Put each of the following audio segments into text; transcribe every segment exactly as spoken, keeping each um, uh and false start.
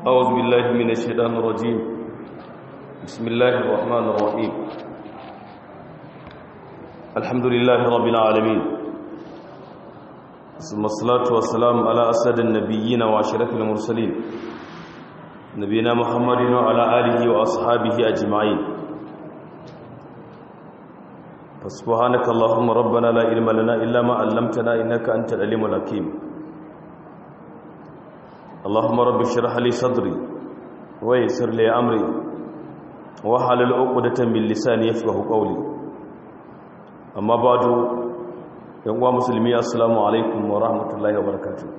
أعوذ بالله من الشيطان الرجيم. بسم الله الرحمن الرحيم. الحمد لله رب العالمين، ثم الصلاة والسلام على أسد النبيين وأشرف المرسلين نبينا محمد وعلى آله وأصحابه أجمعين. فسبحانك اللهم ربنا لا علم لنا إلا ما علمتنا إنك أنت العليم الحكيم. اللهم رب اشرح لي صدري ويسر لي امري واحلل عقدة من لساني يفقهوا قولي. اما بعد، يا مسلمي السلام عليكم ورحمه الله وبركاته.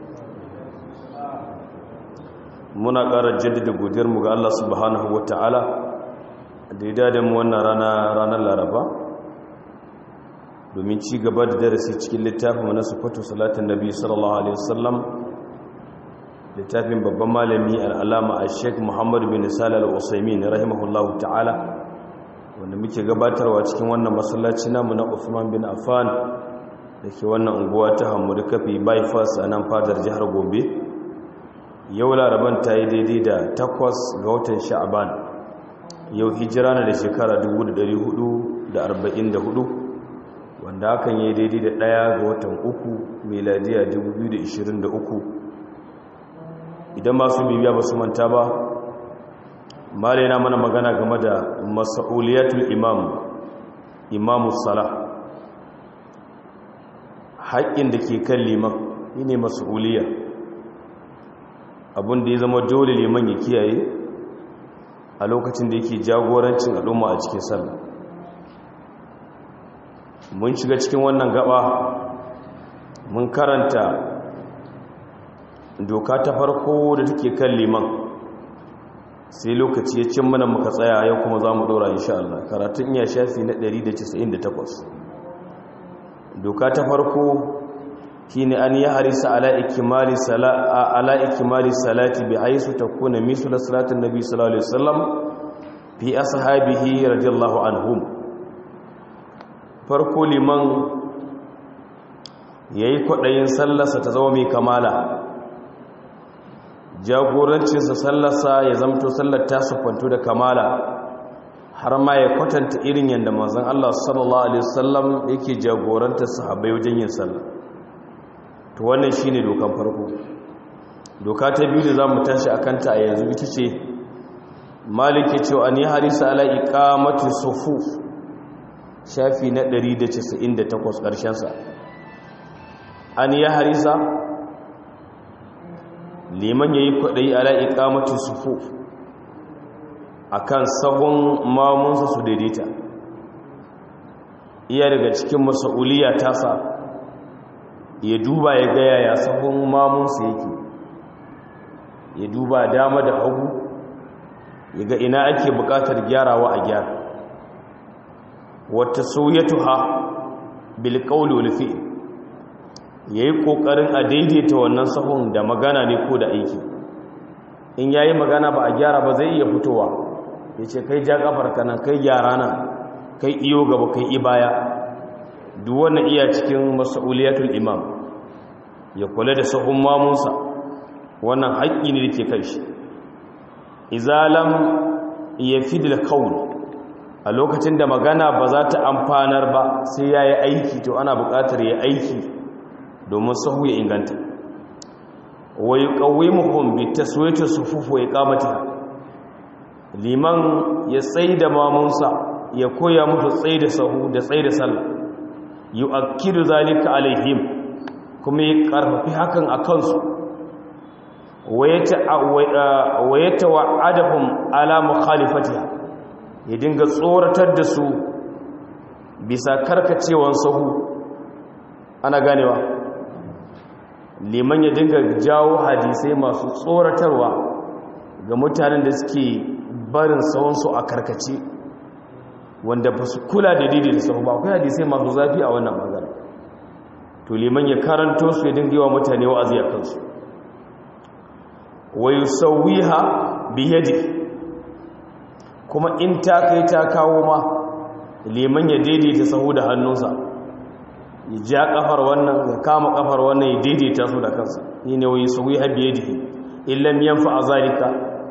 muna ƙara jaddada godiyarmu ga Allah subhanahu wataala da ya dade mu wannan rana ranar Laraba domin ci gaba da darasi cikin littafin na sifatu salatin nabi sallallahu alaihi wasallam, littafin babban malami al'alama a sheik muhammadu bin salal al-usaimin rahimahullahu ta'ala, wanda muke gabatarwa cikin wannan masallaci namu na Uthman bin Affan da ke wannan unguwa ta Hammadu Kafi bypass a nan fadar jihar Gombe. Yau Laraban ta yi daidai da takwas ga watan Sha'aban, yau hijira na da shekara dubu da dari hudu da arba'in da hudu, wanda hakan yi daidai da ɗaya ga watan uku miladiya dubu biyu da ishirin da uku. Idan masu bibiya ba su manta ba, mala yana mana magana game da mas'uliyatul imam imamus salah, haƙƙin da ke kan liman ne mas'uliya, abin da ya zama dole liman ya kiyaye a lokacin da yake jagorancin al'umma a cikin sallah. Mun shiga cikin wannan gaba, mun karanta doka ta farko da take kan liman, sai lokaci ya cin mana muka tsaya, yau kuma za mu ɗora insha Allah. Karatun iya shafi na ɗari da casa'in da takwas. Doka ta farko shi ne an yi harisa ala ikimali salati bi haisu ta kuna misu da salatin nabi sallallahu alaihi wasallam fi ashabihi radiyallahu anhum. Farko liman ya yi kwaɗayin sallarsa ta zama mai kamala, jagorancinsa sallarsa ya zamto sallar ta siffantu da kamala, har ma ya kwatanta irin yadda manzon Allah sallallahu alaihi wasallam yake jagorantar sahabbai wajen yin sallah. To wannan shine dokan farko. Doka ta biyu da zamu tashi akan ta a yanzu ita ce Malik ya ce an yi harisa ala iqamati sufuf, shafi na ɗari da casa'in da takwas ƙarshen sa. An yi harisa liman ya yi kwaɗayi ala iƙamacin sufuf a kan sahun mamunsa su daidaita. Iya daga cikin masa'uliya tasa ya duba ya gaya ya sahun mamunsa yake, ya duba dama da hagu, ya ga ina ake buƙatar gyarawa a gyara. Wata sauyatuha bil qawli wal fi'l, ya yi ƙoƙarin a daidaita wannan sahun da magana ne ko da aiki. In ya yi magana ba a gyara ba zai iya fitowa ya ce kai ja ƙafar kana, kai gyara na, kai iyo gaba, kai i baya. Duk wannan iya cikin mas'uliyatul imam, ya kula da sahun mamunsa, wannan haƙƙi ne da ke kai shi. Izalam ya fi da kaul, a lokacin da magana ba za ta amfanar ba sai ya yi aiki, to ana buƙatar ya aiki domin sahu ya inganta. Wa yuqawwimuhum bi taswiyati sufuf wa iqamatiha, liman ya tsaida mamunsa, ya koya musu tsaida sahu da tsaida sallah. Yu'akkidu zalika alaihim, kuma ya karfafi hakan akan su. Wa yatawa'adahum ala mukhalifatiha, ya dinga tsoratar da su bisa karkacewan sahu. Ana ganewa, liman ya dinga jawo hadisai masu tsoratarwa ga mutanen da suke barin sahunsu a karkace, wanda ba su kula da didi da sahu ba. Akwai hadisai masu zafi a wannan magana, to liman ya karanto su, ya dinga yi wa mutane wa'azi a kansu. wa yusawwiha bi yadihi, kuma in ta kai ta kawo ma liman ya daidaita sahu da hannunsa, ya ja kafar wannan, ya kama kafar wannan, ya daidaita su da kansa. Ni ne wa yusawwiha bi yadihi illam yanfa zalika,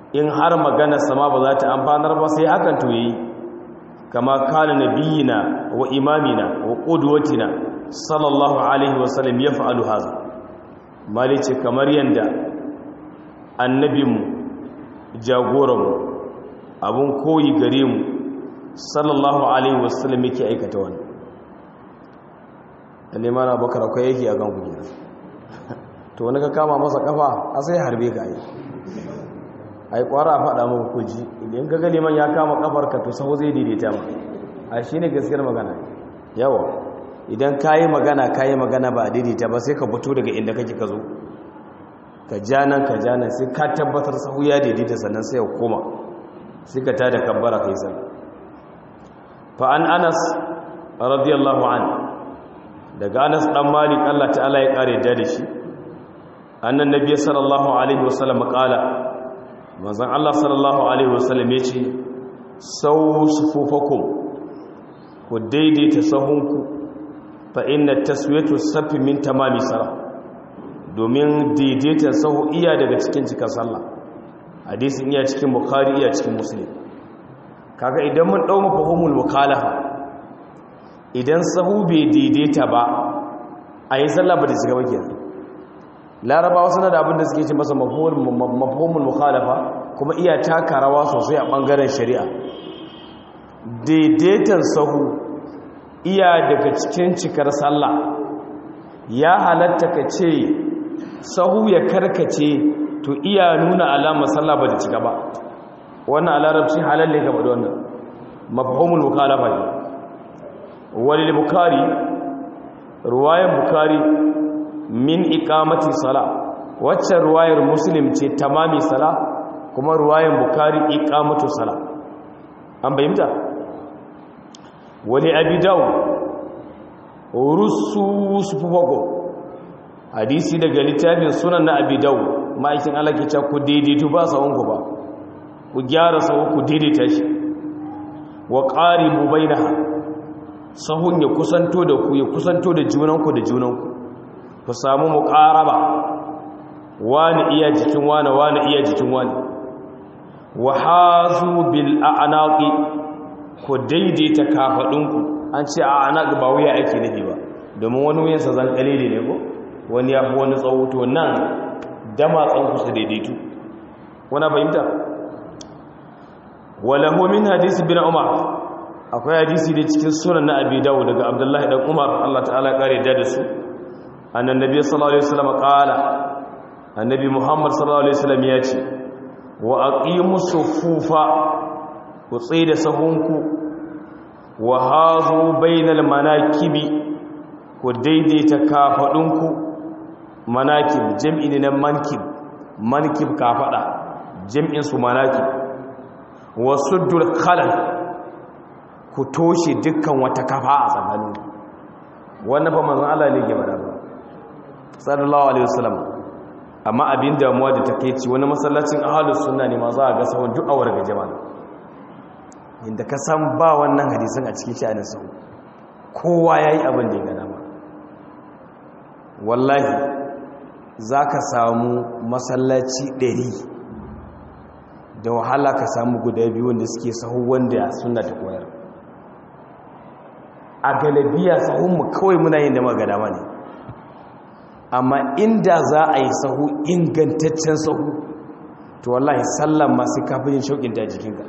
in har maganar sama ba za ta amfanar ba sai hakan to yi kama kana nabiyina wa imamina wa qudwatina sallallahu alaihi wasallam yaf'alu hadha malice kamar yanda annabinmu jagoranmu abun koyi gare mu sallallahu alaihi wasallam yake aikata wannan alimana bakar akwai yake a kan kujera to wani ka kama masa kafa a sai harbe ka yi ai kwara a faɗa muku kuji idan ka ga liman ya kama kafar ka to sahu zai daidaita ma a shine gaskiyar magana yawa idan kayi magana kayi magana ba daidaita ba sai ka fito daga inda kake ka zo ka ja nan ka ja nan sai ka tabbatar sahu ya daidaita sannan sai ya koma sai ka tada kabbara kai sallah fa an Anas radiyallahu anhu daga Anas dan Malik Allah ta'ala ya kare da shi annan nabiy sallallahu alaihi wasallam qala manzon Allah sallallahu alaihi wasallam yace saw sufufakum ku daidaita sahunku fa inna taswiyatu safi min tamami salah domin daidaita sahu iya daga cikin cikin sallah hadisin iya cikin bukhari iya cikin muslim kaga idan mun dau mafhumul mukhalafa idan sahu bai daidaita ba ayi sallah ba da shiga ba kenan larabawa suna da abin da suke ce masa mafhumul mukhalafa kuma iya taka rawa sosai a bangaren shari'a daidaitan sahu iya daga cikin cikar sallah ya halatta ka ce sahu ya karkace to iya nuna alama sallah ba da cika ba wannan a larabci halal ne gaba da wannan mafhumul mukhalafa ne walil bukari ruwayan bukari min iqamati sala wacce ruwayar muslim ce tamami sala kuma ruwayan bukari iqamatu sala an bayyana wali abi dawud rusu sufugo hadisi daga littafin sunan na abi dawud ma'aikin Allah ke cewa ku daidaitu ba sawon ku ba ku gyara sawon ku daidaita shi wa qaribu bainaha sahun ya kusanto da ku ya kusanto da junanku da junanku ku samu muqaraba wani iya jikin wani wani iya jikin wani wa hazu bil a'naqi ku daidaita kafadunku an ce a'naq ba wuya ake nufi ba domin wani wuyansa zan kalele ne ko wani ya fi wani tsawo to nan dama tsanku su daidaitu wana fahimta walahu min hadisi bin umar akwai hadisi da cikin sunan na abi dawud daga abdullahi dan umar Allah ta'ala kare da su annan nabi sallallahu alaihi wasallam qala annabi muhammad sallallahu alaihi wasallam ya ce wa aqimus sufufa ku tsida sahunku wa hazu bainal manakibi ku daidaita kafadunku manakib jam'i ne na mankib mankib kafada jam'in su manakib wa suddul khalal ku toshe dukkan wata kafa a tsakanin wannan fa manzon Allah ne ke bada sallallahu alaihi wasallam amma abin damuwa da takeici wani masallacin ahlus sunna ne ma za a ga sahun duk awar ga jama'a inda ka san ba wannan hadisin a cikin sha'anin sahu kowa yayi abin da ya ga dama wallahi zaka samu masallaci ɗari da wahala ka samu guda biyu wanda suke sahu wanda sunna ta koyar a galabiya sahunmu kawai muna yin da magana ma ne amma inda za a yi sahu ingantaccen sahu to wallahi sallan masu kafin yin shauƙin ta jikinka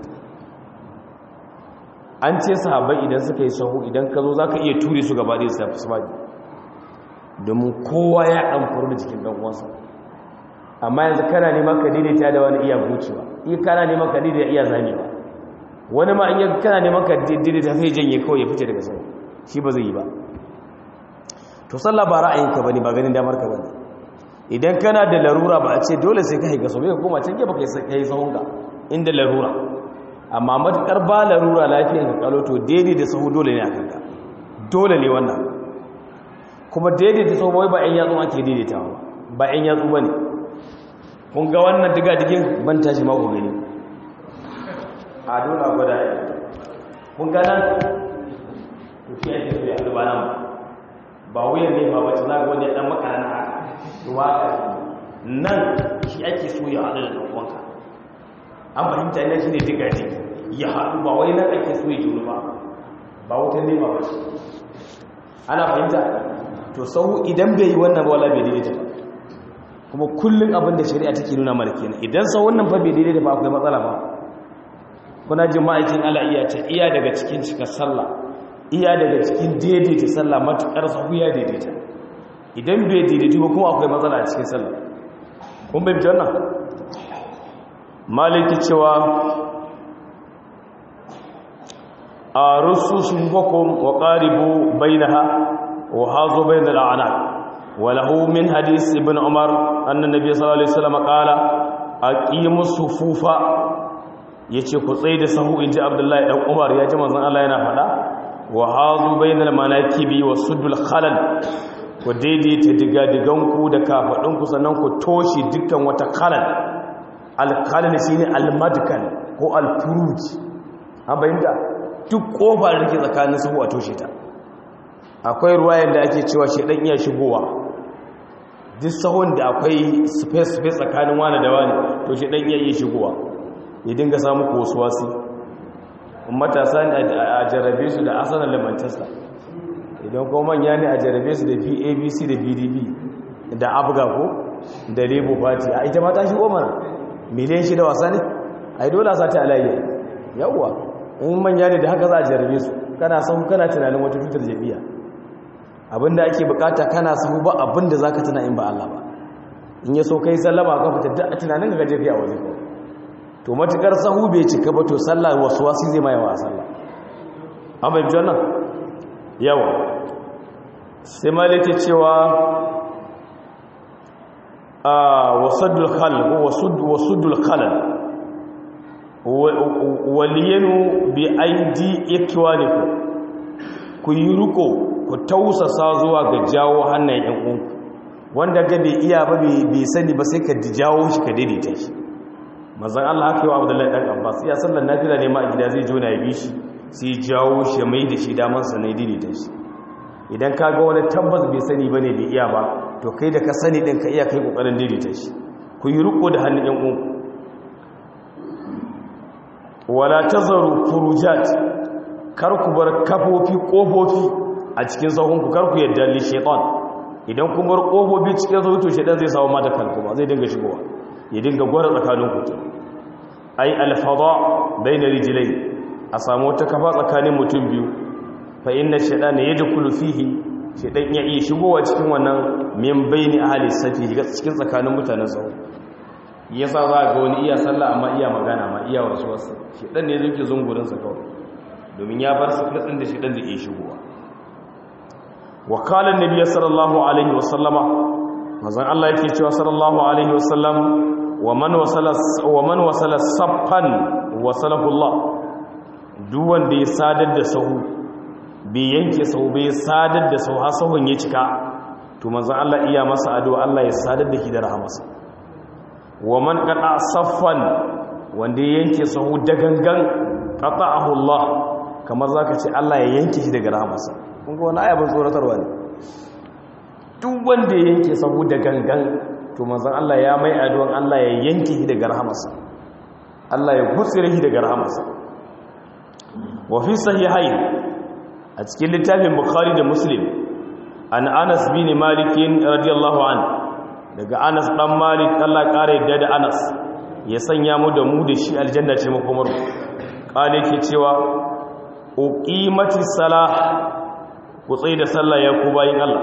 an ce sahabai idan suka yi sahu idan ka zo za ka iya ture su gaba ɗaya su faɗi domin kowa ya ɗanfuru da jikin ɗan'uwansa amma yanzu kana neman ka daidaita da wani iya bucewa iya kana neman ka daidaita iya zamewa wani ma iya kana neman ka daidaita sai janye kawai ya fice daga sahu shi ba zai yi ba to sallah ba ra'ayinka bane ba ganin damar ka bane idan kana da larura ba a ce dole sai ka haiga so bai koma can gefe kai sahunka inda larura amma matukar ba larura lafiyar ka kalo to daidai da sahu dole ne a kanka dole ne wannan kuma daidai da sahu ba ɗan yatsu ake daidaitawa ba ɗan yatsu bane kun ga wannan diga digin ban tashi ma ku gani a dole a gwada kun ga nan to shi ake so ya haɗu ba nan ba wuyan ne ba wacce za ga wani ɗan makarana haka ruwa ka nan shi ake so ya haɗu da ɗan'uwanka an fahimta ina shine diga diga ya haɗu ba wai nan ake so ya juru ba ba wutan nema ba ce ana fahimta to sahu idan bai yi wannan ba wala bai daidaita ba kuma kullum abin da shari'a take nuna mana kenan idan sahun nan fa bai daidaita ba akwai matsala ba kuna jin ma'aikin Allah iya ce iya daga cikin cika sallah iya daga cikin daidaita sallah matukar sahu ya daidaita idan bai daidaita ba kuma akwai matsala a cikin sallah kun bai fitar nan maliki cewa a rusushin hukum wa qaribu bainaha wa hazu bainal a'naq wa lahu min hadith ibn umar anna nabiy sallallahu alaihi wasallam qala aqimus sufufa yace ku tsaye da sahu inji abdullahi dan umar ya ji manzon Allah yana fada wa hazu bainal manakibi wa suddul khalal ku daidaita digadiganku da kafadunku sannan ku toshe dukkan wata khalal al-khalal shine al-madkal ko al-furuj an bayyana duk kofar da ke tsakanin sahu a toshe ta akwai ruwayar da ake cewa shedan iya shigowa duk sahun da akwai space space tsakanin wani da wani to shedan iya yi shigowa ya dinga samu kosuwasi matasa ne a jarabe su da Arsenal da Manchester idan kuma manya ne a jarabe su da P A B C da P D P da Abga ko da Labour Party a ita ma ta shigo mana miliyan shida wasa ne ai dole a sata alayya yawwa in manya ne da haka za a jarabe su kana sahu kana tunanin wata tutar jabiya abinda ake bukata kana sahu ba abinda zaka tuna in ba Allah ba in yaso kai sallama ka fita da tunanin ka jabiya waje ko to matukar sahu bai cika ba to sallah waswasi zai mai wa sallah amma bi jannan yawa sai malike cewa a wasaddul khalq wasud wasudul khalq waliyanu bi aidi ikwaniku ku yi ruko ku tausasa zuwa ga jawo hannayen yan uwanku wanda ga bai iya ba bai sani ba sai ka jawo shi ka daidaita shi manzon Allah haka yau Abdullahi dan Abbas ya sallan nafila ne ma a gida zai jona ya bi shi sai jawo shi mai da shi daman sa ne daidaita shi idan ka ga wani tabbas bai sani bane bai iya ba to kai da ka sani din ka iya kai kokarin daidaita shi ku yi ruko da hannun yan uwanku wala tazaru furujat kar ku bar kafofi kofofi a cikin sahunku kar ku yadda li shaytan idan kun bar kofofi cikin sahunku to shaytan zai samu mata kalkuma zai dinga shigowa ya dinga gwara tsakanin ku ai al-fada bayna rijlayn a samu wata kafa tsakanin mutum biyu fa inna shaytana yadkhulu fihi shaytan ya iya shigowa cikin wannan min bayni ahli safi cikin tsakanin mutanen sahu yasa za ga wani iya sallah amma iya magana ma iya wasu wasu shedan ne yake zungurin sa kawai domin ya bar su kitsin da shedan da ke shigowa wa qala an-nabiy sallallahu alaihi wasallama manzon Allah yake cewa sallallahu alaihi wasallam wa man wasala wa man wasala saffan wasalahu Allah duk wanda ya sadar da sahu bai yanke sahu bai sadar da sahu har sahun ya cika to manzon Allah iya masa addu'a Allah ya sadar da shi da rahamarsa wa man qata saffan wanda ya yanke sahu da gangan qata'ahu Allah kamar zaka ce Allah ya yanke shi daga rahamarsa kun ga wannan ayabin tsoratarwa ne duk wanda ya yanke sahu da gangan to manzon Allah ya mai addu'an Allah ya yanke shi daga rahamarsa Allah ya gutsire shi daga rahamarsa wa fi sahihain a cikin littafin Bukhari da Muslim an Anas bin Malik radiyallahu anhu daga Anas dan Malik Allah kare yadda da Anas ya sanya mu da mu da shi aljanna ce makomar kale ke cewa uqimati salah ku tsaye da sallah ya ku bayin Allah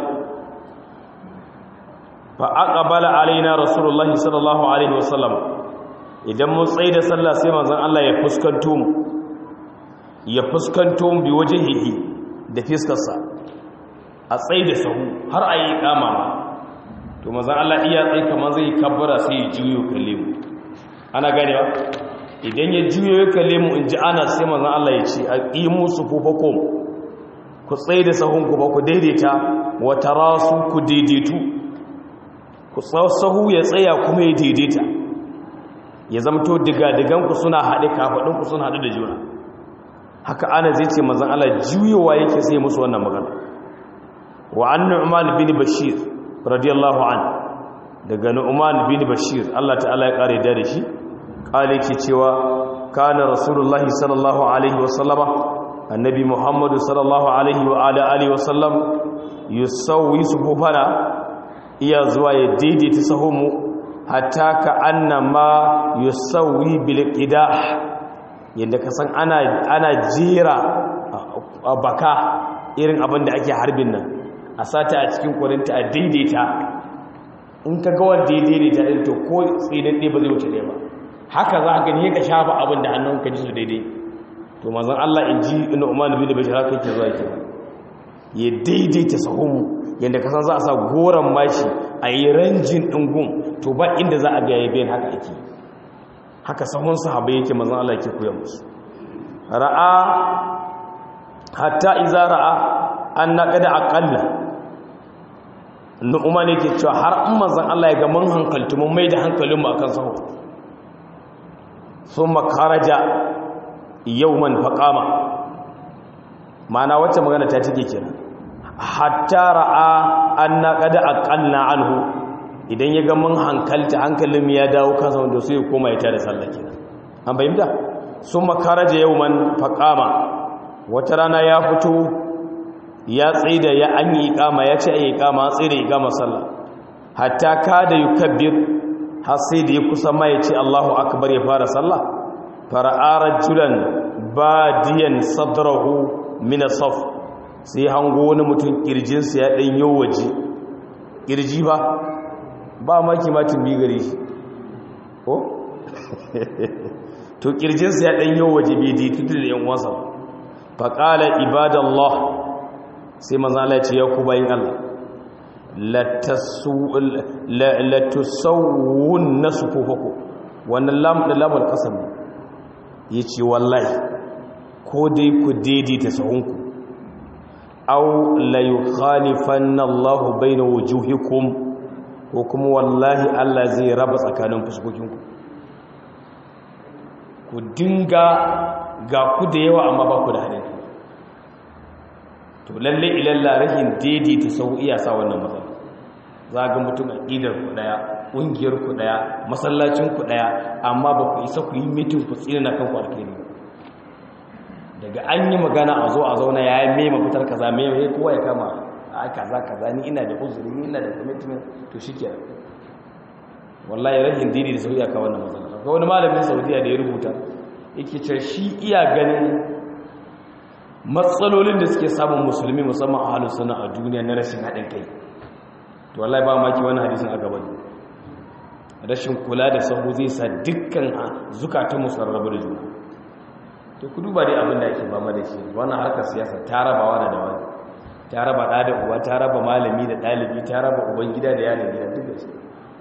fa aqbala alaina rasulullahi sallallahu alaihi wasallam idan mun tsaye da sallah sai manzon Allah ya fuskanto mu ya fuskanto mu bi wajhihi da fiskarsa a tsaye da sahu har ayi kama to manzon Allah iya tsaye kamar zai kabbara sai ya juyo kalle mu ana ganewa idan ya juyo ya kalle mu inji ana sai manzon Allah ya ce aqimu sufufakum ku tsaye da sahun ku ba ku daidaita wa tarasu ku daidaitu ku sahu ya tsaya kuma ya daidaita ya zamto diga-digan ku suna haɗe kafadun ku suna haɗe da juna haka ana zai ce manzon Allah juyowa yake sai musu wannan magana wa an Nu'man bin Bashir radiyallahu an daga Nu'man bin Bashir Allah ta'ala ya kare da shi ƙali ke cewa kana rasulullahi sallallahu alaihi wasallama annabi muhammadu sallallahu alaihi wa alihi wasallam yusawwi sufufana iya zuwa ya daidaita sahunmu hatta ka annama yusawwi bil qidah yanda ka san ana ana jira baka irin abin da ake harbin nan a sata a cikin kwarinta a daidaita in ka ga wanda ya daidaita din to ko tsidan ɗaya ba zai wuce ɗaya ba haka za ka gani ka shafa abin da hannun ka ji su daidai to manzon Allah in ji Nu'man bin Bashir haka yake zuwa ke ya daidaita sahunmu yanda ka san za a sa goran mashi a yi ranjin ɗin gun to ba inda za a ga yayi bayan haka ake haka sahun sahabbai yake manzon Allah yake koyar musu ra'a hatta iza ra'a an naqada aqalla Nu'man yake cewa har in manzon Allah ya ga mun hankaltu mun mai da hankalin mu akan sahu thumma kharaja yawman faqama mana wacce magana ta take kenan hatta ra'a anna qad aqalna anhu idan ya ga mun hankalta hankalin mu ya dawo kansa wanda sai ya koma ya tada sallah kenan an bayyana thumma kharaja yawman faqama wata rana ya fito ya tsaida ya an yi iqama ya ce ayi iqama tsaida iqama sallah hatta kada yukabbir har sai da ya kusa ma ya ce Allahu akbar ya fara sallah fara'a rajulan badiyan sadrahu min as-saf sai hango wani mutum kirjinsa ya dan yo waje kirji ba ba maki matin bi gare shi ko to kirjinsa ya dan yo waje bai dai tudu da yan uwansa fa qala ibadallah sai manzo Allah ya ce ya ku bayin Allah la tasu la tusawwun nasufukum wannan lam da lamul qasam yace wallahi ko dai ku daidaita sahunku aw la yukhalifanna Allah bayna wujuhikum ko kuma wallahi Allah zai raba tsakanin fuskokinku ku dinga ga ku da yawa amma ba ku da hadin to lalle ilalla rahin daidaita sahu iya sa wannan matsala za ga mutum aqidar ku daya kungiyar ku daya masallacin ku daya amma ba ku isa ku yi meeting ku tsira na kanku alkhairi daga an yi magana a zo a zauna ya yi mai mafitar kaza mai mai kowa ya kama a kaza kaza ni ina da uzuri ni ina da commitment to shikenan wallahi rahin dini da sauya ka wannan matsala akwai wani malamin Saudiya da ya rubuta yake cewa shi iya ganin matsalolin da suke samun musulmi musamman a halin suna a duniya na rashin haɗin kai to wallahi ba maki wani hadisin a gaban rashin kula da sahu zai sa dukkan zukatun musarrabu da juna to ku duba dai abin da ake ba ma da shi wannan harkar siyasa ta raba wani da wani ta raba ɗa da uwa ta raba malami da ɗalibi ta raba uban gida da yaron gida duk da shi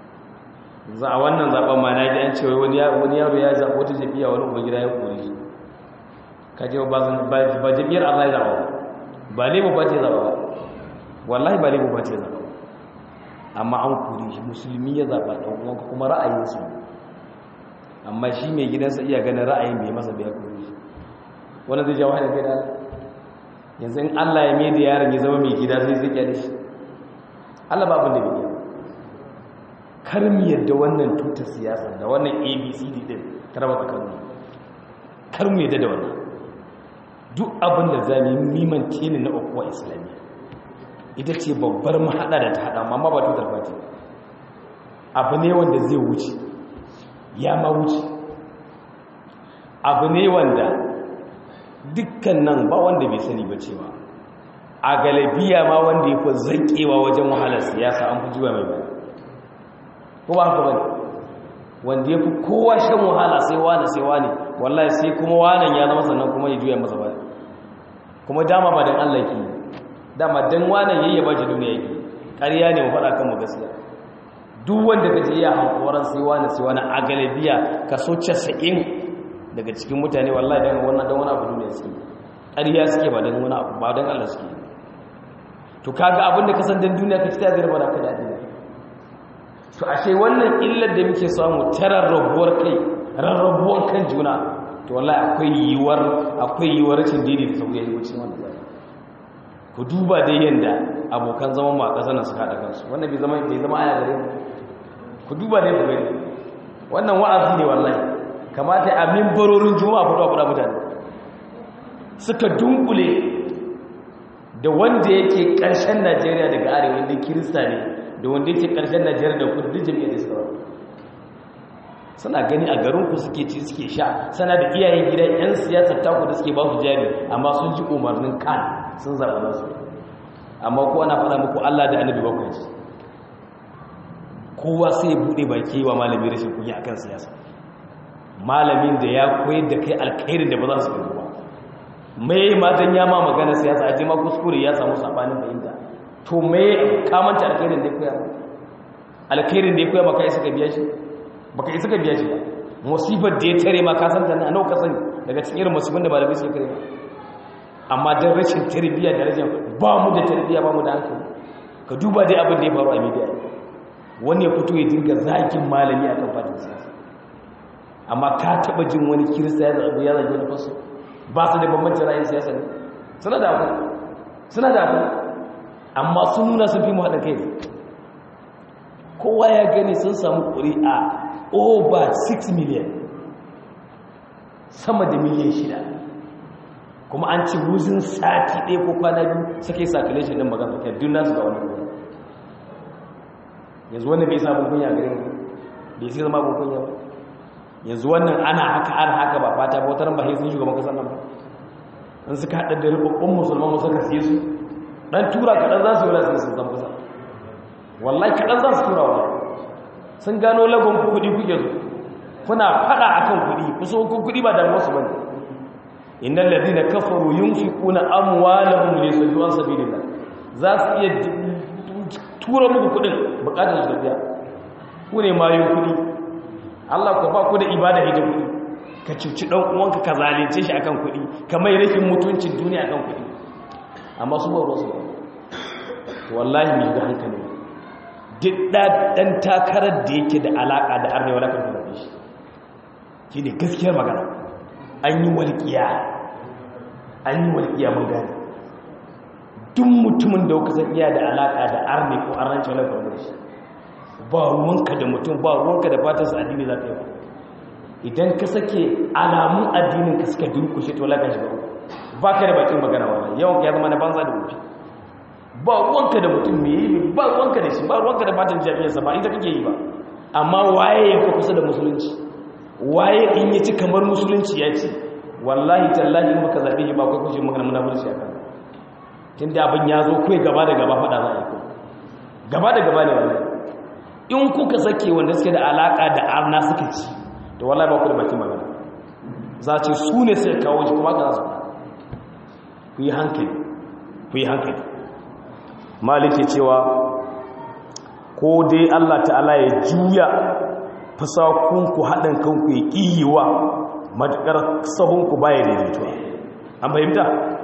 za a wannan zaben ma na ji an cewa wani yaro ya zaɓo wata jabiya wani uban gida ya kore shi kaje ba jabiyar Allah ya zaɓa ba ne ba ce zaɓa ba wallahi ba ne ba ce zaɓa amma an kore shi musulmi ya zaɓa ɗan uwanka kuma ra'ayinsu amma shi mai gidansa iya ganin ra'ayin bai masa biya kore shi wanda zai jawo haɗin kai da yanzu in Allah ya mai da yaron ya zama mai gida sai zai kyale shi Allah ba abin da bai yi kar mu yadda wannan tutar siyasa da wannan A B C D din ta raba tsakanin kar mu yadda da wannan duk abin da zami niman tini na ukuwa islamiyya ita ce babbar mahaɗa da ta haɗa amma ba tutar ba ce abu ne wanda zai wuce ya ma wuce abu ne wanda dukkan nan ba wanda bai sani ba cewa a galabiya ma wanda ya fi zaƙewa wajen wahalar siyasa an fi jiwa mai ba ko ba haka bane wanda ya fi kowa shan wahala sai wani sai wani wallahi sai kuma wanan ya zama sannan kuma ya juya masa ba kuma dama ba dan Allah yake dama dan wanan yayi ba ji duniya yake ƙarya ne mu faɗa kan mu gaskiya duk wanda kaje ya hankoran sai wani sai wani a galabiya kaso casa'in daga cikin mutane wallahi dan wannan dan wani abu duniya suke ƙarya suke ba dan wani abu ba dan Allah suke to kaga abin da ka san dan duniya ka ci ta garba da ka da duniya to ashe wannan illar da muke samu tararrabuwar kai rarrabuwar kan juna to wallahi akwai yiwuwar akwai yiwuwar rashin daidai da sauya yi wucin wannan zai ku duba dai yanda abokan zaman mu a ƙasar nan suka haɗa kansu wannan bai zama bai zama aya gare mu ku duba dai ku gani wannan wa'azi ne wallahi kamata a mimbarorin juma'a fito a fada mutane suka dunkule da wanda yake ƙarshen Najeriya daga arewa inda kirista ne da wanda yake ƙarshen Najeriya da kudu duk jami'ar da suka suna gani a garinku suke ci suke sha sana da iyayen gidan 'yan siyasar taku da suke ba su jari amma sun ji umarnin kan sun zaɓa nasu amma kowa na faɗa muku Allah da annabi bakwai ci kowa sai ya buɗe baki wa malami rashin kunya akan siyasa malamin da ya koyar da kai alkhairin da ba za su yi ba mai matan ya ma magana siyasa a jima kuskure ya samu sabanin fahimta to mai kamanta alkhairin da ya koya alkhairin da ya koya baka yi suka biya shi baka yi suka biya shi ba musibar da ya tare ma ka san ta na nauka sani daga cikin irin musibin da malamai suke kare amma dan rashin tarbiyya da rashin ba mu da tarbiyya ba mu da hankali ka duba dai abin da ya faru a media wani ya fito ya dinga zakin malami akan fadin siyasa amma ka taba jin wani kirista ya zaɓi ya zaɓi wani faso ba su da bambancin ra'ayin siyasa ne suna da abu suna da abu amma sun nuna sun fi mu haɗin kai kowa ya gani sun samu ƙuri'a over six million sama da miliyan shida kuma an ci wuzin sati ɗaya ko kwana biyu suka yi circulation ɗin magana kai duk nasu ga wani ƙuri'a yanzu wannan bai samun kunya gare mu bai sai zama kunya ba yanzu wannan ana haka ana haka ba fata ba wataran ba sai sun shugaban kasar nan ba in suka haɗa da rubabbun musulman musu ka siye su dan tura kaɗan za su yi rasu sun zama kusa wallahi kaɗan za su tura wa sun gano lagon kuɗi kuke su kuna faɗa a kan kuɗi kusa kun kuɗi ba damuwa su bane innal ladina kafaru yunfiquna amwalahum li yasuddu an sabilillah za su iya tura muku kuɗin bukatar su biya ku ne mayu kuɗi Allah ku ba ku da ibada ita kuɗi ka cuci ɗan uwanka ka zalunce shi akan kuɗi ka mai rashin mutuncin duniya akan kuɗi amma su ba ruwa wallahi mai ga hankali duk ɗan takarar da yake da alaƙa da arewa na karfi da shi shi ne gaskiyar magana an yi walƙiya an yi walƙiya mun gani duk mutumin da kuka san iya da alaƙa da arne ko arnanci wani karfi da shi ba ruwanka da mutum ba ruwanka da fatarsa addini za ka yi ba idan ka sake alamun addinin ka suka durkushe to laka shiga ba ka da bakin magana wannan yawan ya zama na banza da wuce ba ruwanka da mutum me yi ba ruwanka da shi ba ruwanka da fatan jami'arsa ba ita kake yi ba amma waye ya fi kusa da musulunci waye in yi ci kamar musulunci ya ci wallahi tallahi in baka zaɓe shi ba kai kushe magana munafurci a kan tun da abin ya zo kai gaba da gaba faɗa za a yi ko gaba da gaba ne wallahi in kuka sake wanda suke da alaka da arna suka ci to wallahi ba ku da bakin magana za ce su ne sai kawo shi kuma ka za su ku yi hankali ku yi hankali maliki cewa ko dai Allah ta'ala ya juya fasakunku haɗin kanku ya ƙiyiwa matuƙar sahunku baya daidaituwa an fahimta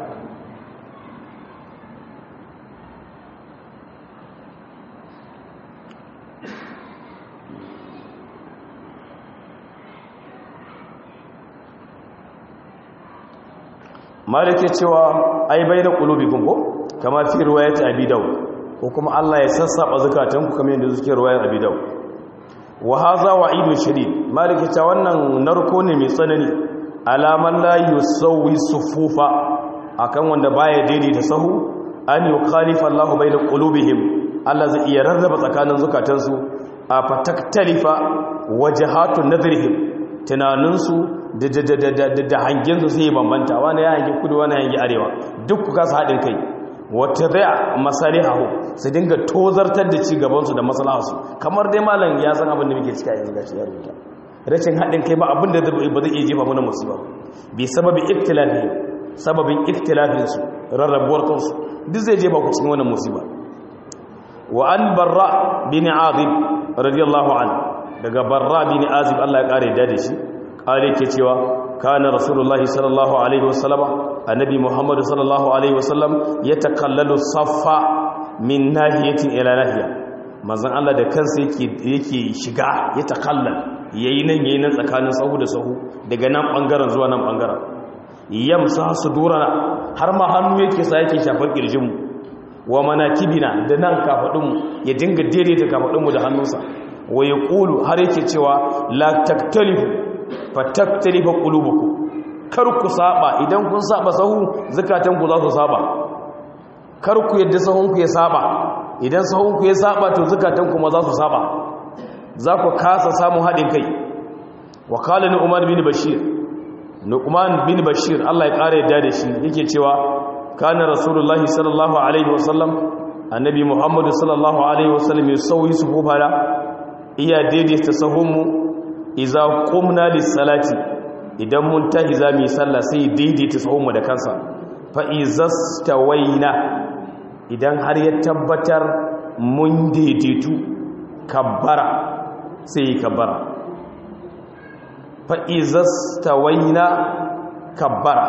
malike cewa ai bai da qulubikum ko kama fi riwayat abi daud ko kuma Allah ya sassaba zakatanku kamar yadda suke riwayar abi daud wa hadha wa'idun shadid malike cewa wannan narko ne mai tsanani alaman la yusawwi sufufa akan wanda baya daidaita sahu an yukhalifa Allah baina qulubihim Allah zai iya rarraba tsakanin zakatansu a fataktalifa wajhatun nadrihim tunaninsu da hangensu sai bambanta wani ya hangi kudu wani ya hangi arewa duk ku kasa haɗin kai wata zai masalihahu su dinga tozartar da ci gabansu da maslahansu kamar dai malam ya san abin da muke cika yanzu gashi ya rubuta rashin haɗin kai ba abin da ba zai iya jefa mana musiba bi sababi ikhtilafi sababin ikhtilafinsu rarrabuwar kansu duk zai jefa ku cikin wannan musiba wa an barra bin azib radiyallahu anhu daga barra bin azib Allah ya kare da shi kare ke cewa kana rasulullahi sallallahu alaihi wasallam annabi muhammad sallallahu alaihi wasallam yatakallalu saffa min nahiyatin ila nahiya manzon Allah da kansa yake yake shiga yatakallal yayi nan yayi nan tsakanin sahu da sahu daga nan bangaren zuwa nan bangaren yamsa sudurana har ma hannu yake sa yake shafar kirjin mu wa manakibina da nan kafadun mu ya dinga daidaita kafadun mu da hannunsa wa yaqulu har yake cewa la taktalifu fataktalifa qulubukum kar ku saba idan kun saba sahu zakatan ku za su saba kar ku yadda sahun ku ya saba idan sahun ku ya saba to zakatan ku ma za su saba za ku kasa samun hadin kai wa qala Nu'man bin Bashir Nu'man bin Bashir Allah ya kare yadda da shi yake cewa kana rasulullahi sallallahu alaihi wasallam annabi Muhammad sallallahu alaihi wasallam yusawi sufufana iya daidaita sahunmu iza qumna lis-salati idan mun tahi za mu yi sallah sai daidaita sahunmu da kansa fa izastawaina idan har ya tabbatar mun daidaitu kabbara sai kabbara fa izastawaina kabbara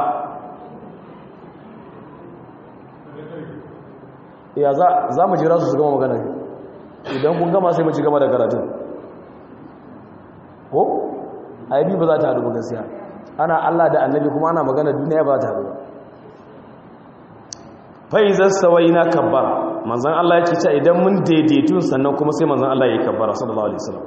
ya za za mu jira su su gama magana idan kun gama sai mu ci gama da karatun ko aibi ba za ta haɗu gaskiya ana Allah da annabi kuma ana magana duniya ba ta haɗu faizar sawai na kabbara manzan Allah ya ce idan mun daidaitun sannan kuma sai manzan Allah ya yi kabbara sallallahu alaihi wasallam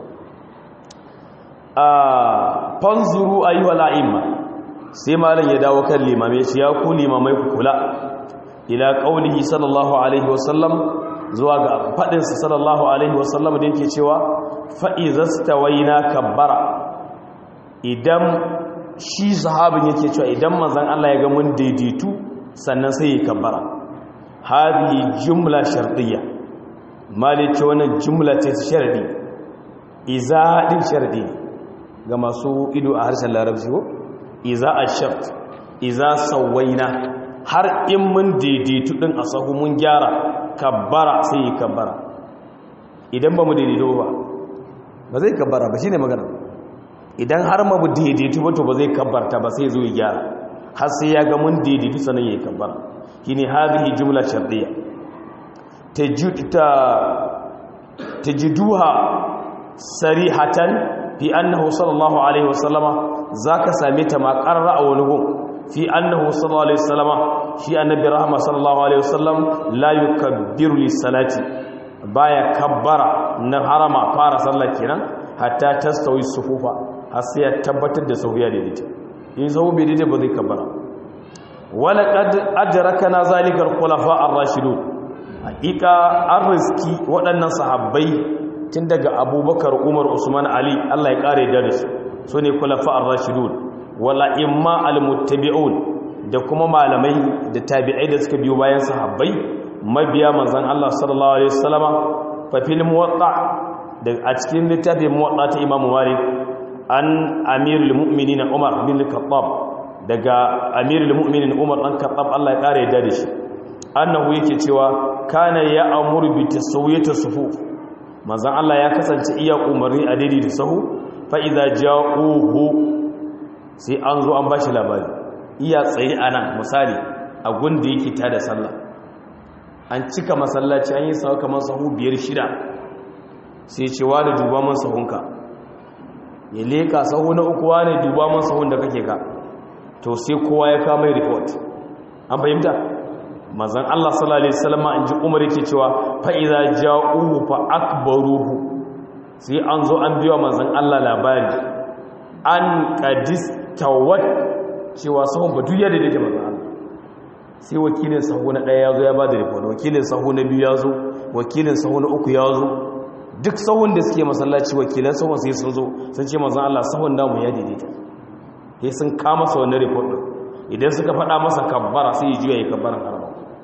a fanzuru ayyuhal a'imma sai malam ya dawo kan limamai ya ce ya ku limamai ku kula ila qaulihi sallallahu alaihi wasallam zuwa ga fadinsa sallallahu alaihi wasallam da yake cewa fa izastawaina kabbara idan shi sahabin yake cewa idan manzon Allah ya ga mun daidaitu sannan sai ya kabbara hadi jumla shartiyya malice wannan jumla ce sharadi iza din sharadi ga masu ido a harshen larabci ko iza ash-shart iza sawaina har in mun daidaitu din a sahu mun gyara kabbara sai yi kabbara idan ba mu daidaito ba ba zai kabbara ba shine magana idan har ma bu daidaitu ba to ba zai kabbarta ba sai zo ya gyara har sai ya ga mun daidaitu sanan yayi kabbara shine hadhihi jumla shartiyya tajidta tajiduha sarihatan fi annahu sallallahu alaihi wasallama zaka same ta ma qarra a wani gun fi annahu sallallahu alaihi wasallama shi annabi rahma sallallahu alaihi wasallam la yukabbiru lis-salati baya kabbara na harama fara sallah kenan hatta tastawi sufufa har sai ya tabbatar da sahu ya daidaita in sahu bai daidai ba zai kabbara wala qad adrakana zalika al-khulafa ar-rashidun haqiqa arrizki waɗannan sahabbai tun daga Abubakar Umar Usman Ali Allah ya kare da su sune khulafa ar-rashidun wala imma al-muttabi'un da kuma malamai da tabi'ai da suka biyo bayan sahabbai mabiya manzon Allah sallallahu alaihi wasallama fa fil muwatta da a cikin littafin muwatta ta Imam Malik an amirul mu'minin Umar bin Khattab daga amirul mu'minin Umar dan Khattab Allah ya kare da shi annahu yake cewa kana ya amuru bi tasawiyati sufuf manzon Allah ya kasance iya umarni a daidai da sahu fa idza ja'uhu sai an zo an ba shi labari iya tsaye a nan misali a gunda yake ta da sallah an cika masallaci an yi sahu kamar sahu biyar shida sai ce wa da duba man sahunka ya leka sahu na uku wa ne duba man sahun da kake ka to sai kowa ya kama report an fahimta manzon Allah sallallahu alaihi wasallam an ji Umar yake cewa fa idza ja'uhu fa akbaruhu sai an zo an biya manzon Allah labari an qadis tawad cewa sahun ba duk yadda yake manzon Allah sai wakilin sahu na daya yazo ya bada report wakilin sahu na biyu yazo wakilin sahu na uku yazo duk sahun da suke masallaci wakilan sahun sai sun zo sun ce manzon Allah sahun namu ya daidaita sai sun kama sa wannan report idan suka faɗa masa kabbara sai ya juya ya kabbaran harama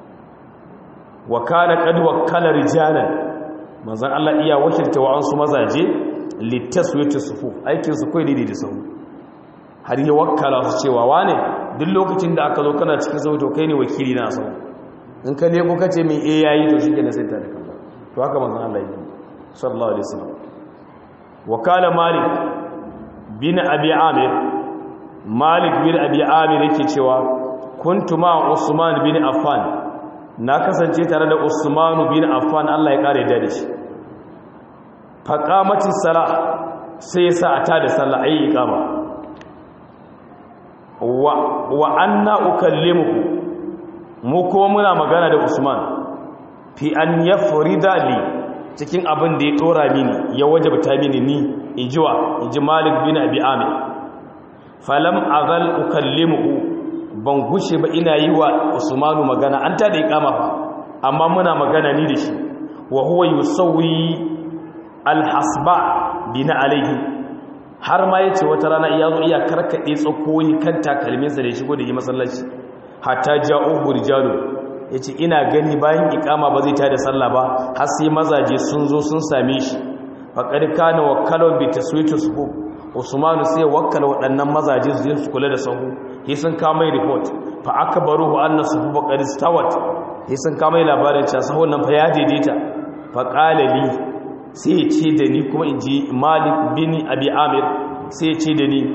wa kana qad wakkala rijalan manzon Allah iya wakilta wa ansu mazaje litaswiyatu sufuf aikin su kai daidai da sahu har ya wakkala su cewa wane duk lokacin da aka zo kana cikin sahu to kai ne wakili na sahu in ka leko kace min eh yayi to shike na sai ta da kanka to haka manzon Allah yi sallallahu alaihi wasallam wa kana malik bin abi amir malik bin abi amir yake cewa kuntu ma usman bin affan na kasance tare da usman bin affan Allah ya kare da shi faqamati salah sai sa ata da sallah ayi iqama wa wa anna ukallimuhu mu kuma muna magana da usman fi an yafrida li cikin abin da ya tora mini ya wajabta mini ni injiwa inji malik bin abi amir falam azal ukallimuhu ban gushe ba ina yi wa Usmanu magana an ta da iqama fa amma muna magana ni da shi wa huwa yusawwi alhasba bina alaihi har ma yace wata rana iya zo iya karkade tsakoyi kan takalminsa da ya shigo da yi masallaci hatta ja'u rijalu yace ina gani bayan iqama ba zai tada sallah ba har sai mazaje sun zo sun same shi faqad kana wakkalu bi taswitu suhub Usmanu sai wakkala waɗannan mazaje su je su kula da sahu sai sun kawo mai report fa akbaruhu anna suhub qad istawat sai sun kawo mai labarin cewa sahun nan fa ya daidaita fa qala li sai ya ce da ni kuma in ji Malik bin Abi Amir sai ya ce da ni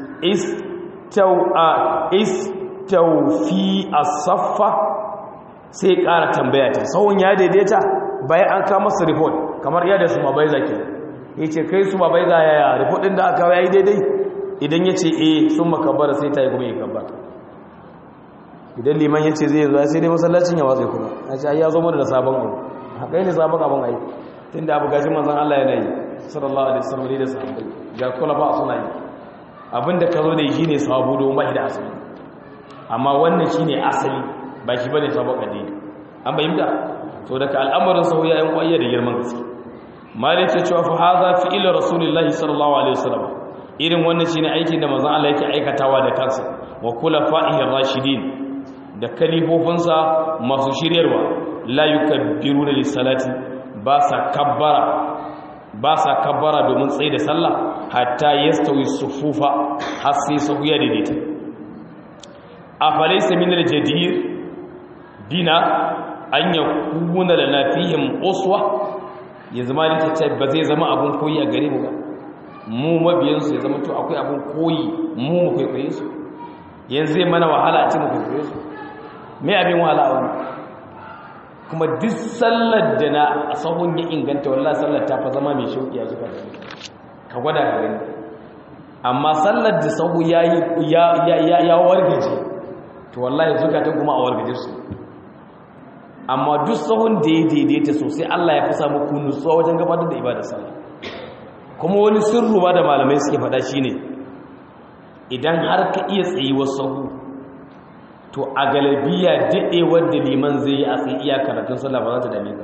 istawfi as-saffa sai ya ƙara tambaya ta sahun ya daidaita bayan an kawo masa report kamar yadda su mabai zaki ya ce kai su mabai za yaya report ɗin da aka kawo ya yi daidai idan ya ce eh sun makabara sai ta yi kuma yi kabara idan liman ya ce zai yanzu sai dai masallacin ya watsa kuma a ce ya zo mana da sabon abu haka ne sabon abin ayi tun da abu gajin manzan Allah yana yi sallallahu alaihi wasallam da sahabbai ga kula ba suna yi abinda ka zo da shi ne sabo don ba shi da asali amma wannan shine asali ba shi bane sabon addini an bayyana to daga al'amarin sauya yan kwayya da girman gaske malik ya cewa fa hadha fi'il rasulullahi sallallahu alaihi wasallam irin wannan shine aikin da manzon Allah yake aikatawa da kansa wa khulafa'ihi rashidin da kalifofinsa masu shiryarwa la yukabbiruna lis-salati ba sa kabbara ba sa kabbara domin tsaye da sallah hatta yastawi sufufa har sai sahu ya daidaita afalaysa min al-jadir bina an yakuna lana fihim uswa yanzu ma ne ce ba zai zama abun koyi a gare mu ba mu mabiyansu ya zama to akwai abun koyi mu mu kwaikwaye su yanzu zai mana wahala a ce mu kwaikwaye su me abin wahala a wani kuma duk sallar da na sahun ya inganta wallah sallar ta fa zama mai shauki a zuka da ka gwada ka gani amma sallar da sahu ya ya ya wargaje to wallahi zuka ta kuma a wargaje su amma duk sahun da ya daidaita sosai Allah ya fi samu kunu tsawo wajen gabatar da ibadar sallah kuma wani sirru ba da malamai suke faɗa shine idan har ka iya tsayuwar sahu to a galabiya daɗe wadda liman zai yi a tsaye iya karatun sallah ba za ta dame ka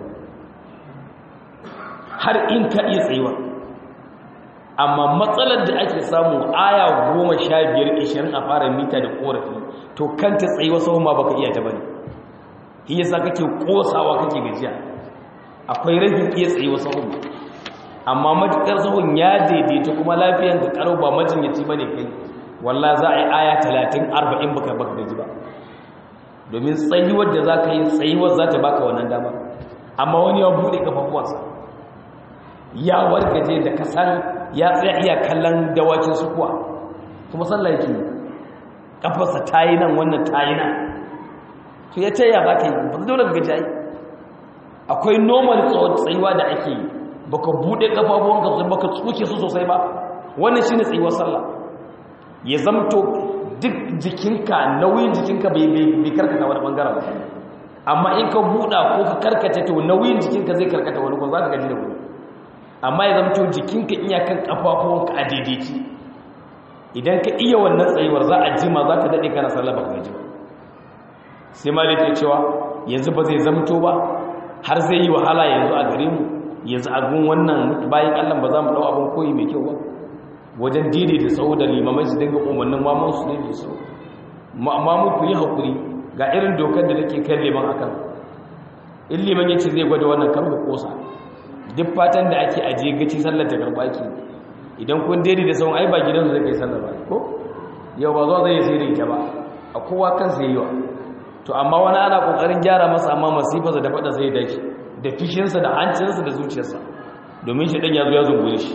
har in ka iya tsayuwa amma matsalar da ake samu aya goma sha biyar ishirin a fara mita da korafi to kanta tsayuwar sahu ma baka iya ta bane shi yasa kake kosawa kake gajiya akwai rafin iya tsayuwar sahu amma matukar sahun ya daidaita kuma lafiyan ka karo ba majinyaci bane kai wallahi za a yi aya talatin arba'in baka baka gaji ba domin tsayuwar da za ka yi tsayuwar za ta baka wannan dama amma wani ya buɗe kafafuwansa ya wargaje da kasan ya tsaya iya kallon dawakin sukuwa kuma sallah yake kafarsa ta yi nan wannan ta yi nan to ya ce ya za ka yi ba ta dole gaji ai akwai normal tsayuwa da ake yi baka buɗe kafafuwanka sai baka tsuke su sosai ba wannan shine tsayuwar sallah ya zamto duk jikinka nauyin jikinka bai karkata wani bangaren ba amma in ka buɗa ko ka karkata to nauyin jikinka zai karkata wani ko za ka gaji da wani amma ya zamto jikinka iya kan ƙafafuwanka a daidaiti idan ka iya wannan tsayuwar za a jima za ka daɗe kana sallah ba ka gaji ba sai ma da ke cewa yanzu ba zai zamto ba har zai yi wahala yanzu a gare mu yanzu a gun wannan bayan allah ba za mu ɗau abin koyi mai kyau ba wajen daidaita tsawo da limamai su dinga umarnin mamun su daidaita tsawo mamun ku yi haƙuri ga irin dokar da take kan liman akan in liman ya ce zai gwada wannan kan ku kosa duk fatan da ake ajiye gaci sallar ta karɓa ki idan kun daidaita tsawon ai ba gidansu zai kai sallar ba ko yau ba zuwa zai yi sai da ita ba a kowa kan sai yi wa to amma wani ana ƙoƙarin gyara masa amma masifarsa da faɗa sai da shi da fishinsa da hancinsa da zuciyarsa domin shi ɗan ya zo ya zungure shi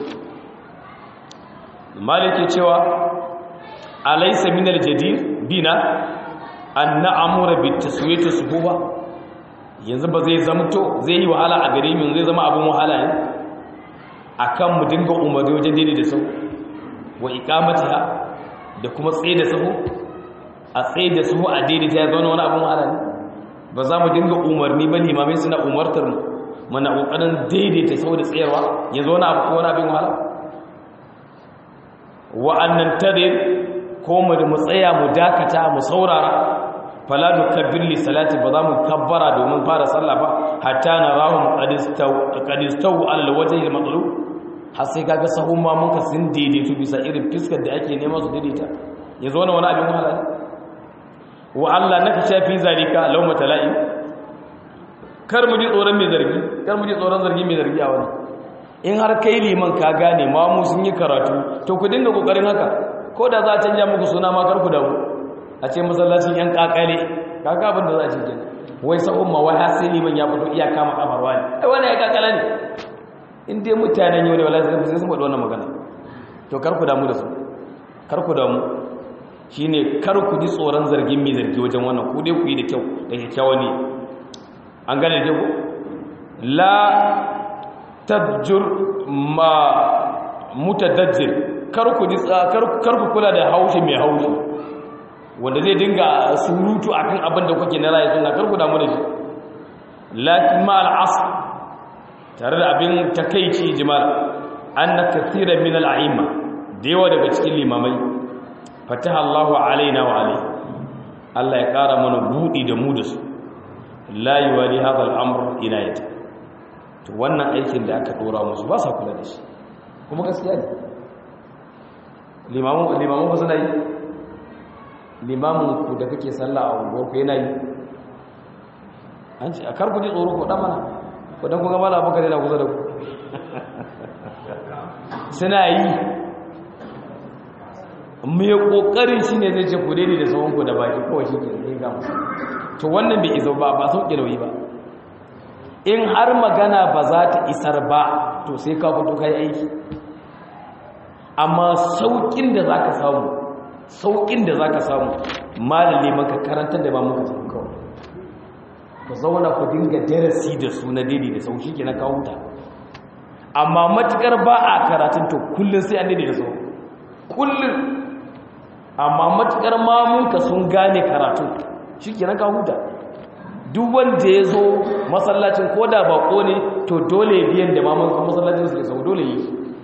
maliki cewa alaysa min aljadir bina an na'muru bit taswiyati suhuba yanzu ba zai zamto zai yi wahala a gare mu zai zama abun wahala ne akan mu dinga umarni wajen daidai da sau wa iqamatiha da kuma tsaye da sahu a tsaye da sahu a daidai ta zauna wani abun wahala ne ba za mu dinga umarni ba limamai suna umartar mu muna kokarin daidaita sahu da tsayarwa yanzu wani abu ko wani abin wahala wa annan tadir ko mu mu tsaya mu dakata mu saurara fala nukabbir li salati ba za mu kabbara domin fara sallah ba hatta narahum qad istaw ala alwajhi almatlub har sai kaga sahun ma mun ka sun daidaitu bisa irin fiskar da ake nema su daidaita yanzu wannan wani abin wahala ne wa Allah naka shafi zalika lawma tala'i kar mu ji tsoron mai zargi kar mu ji tsoron zargi mai zargi a wani in har kai liman ka gane ma mu sun yi karatu to ku dinga kokarin haka ko da za a canja muku suna ma kar ku dawo a ce masallacin yan kakale kaga abin da za a ce kenan wai sa umma wai har sai liman ya fito iya kama kafar wani ai wannan ya kakala ne in dai mutanen yau ne wallahi sai sun faɗi wannan magana to kar ku damu da su kar ku damu shine kar ku ji tsoron zargin mai zargi wajen wannan ku dai ku yi da kyau da kyakkyawa ne an gane da ku la tajjur ma mutadajjir kar ku ji kar ku kula da haushi mai haushi wanda zai dinga surutu akan abin da kuke na rayu sunna kar ku damu da shi lakin ma al'asr tare da abin takeici jimal anna kathira min al'aima da yawa daga cikin limamai fataha Allahu alaina wa alai Allah ya kara mana budi da mu da su la yuwali hadha al-amr inayata to wannan aikin da aka dora musu ba sa kula da shi kuma gaskiya ne limamu limamu ba suna yi limamin ku da kake sallah a unguwar ku yana yi an ce a kar ku ji tsoro ko dan mana ko dan ku ga mala baka da kusa da ku suna yi mai kokarin shine zai ce ku dai da sawon ku da baki kawai shi ke ne ga musu to wannan bai izo ba ba sauke nauyi ba in har magana ba za ta isar ba to sai ka fito kai aiki amma saukin da zaka samu saukin da zaka samu malami maka karantar da ba muka samu kawai ku zauna ku dinga darasi da su na daidai da sauki kenan ka huta amma matukar ba a karatun to kullun sai an daidai da sau kullun amma matukar mamunka sun gane karatu shikenan ka huta duk wanda ya zo masallacin koda bako ne to dole biyan da mamunka masallacin su ke sau dole yi